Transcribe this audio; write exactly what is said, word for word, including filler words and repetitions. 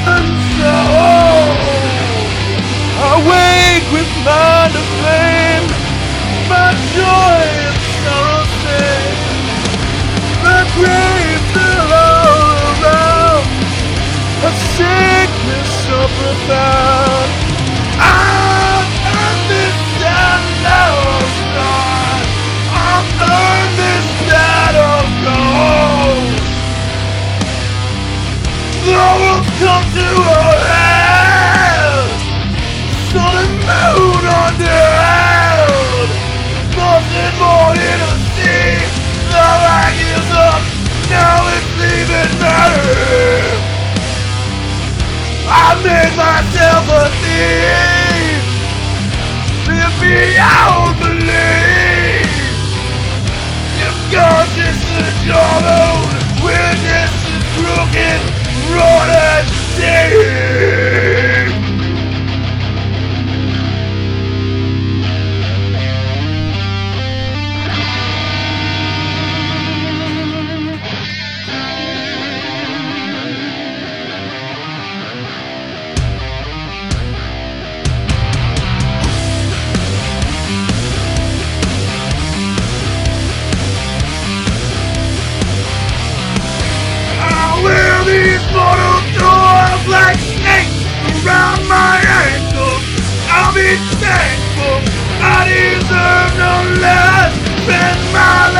And so I wake with mind aflame, my joy and sorrow sing. The grave still all around, a sickness so profound. I've earned this and lost God. I've earned this debt of gold. The world's come to a end, sun and moon underhand. Nothing more in a sea. The light is up, now it's leaving me. I made myself a thief, live beyond belief. If conscience is your own witness is crooked, rotten deep. These mortal doors like snakes around my ankles. I'll be thankful I deserve no less than my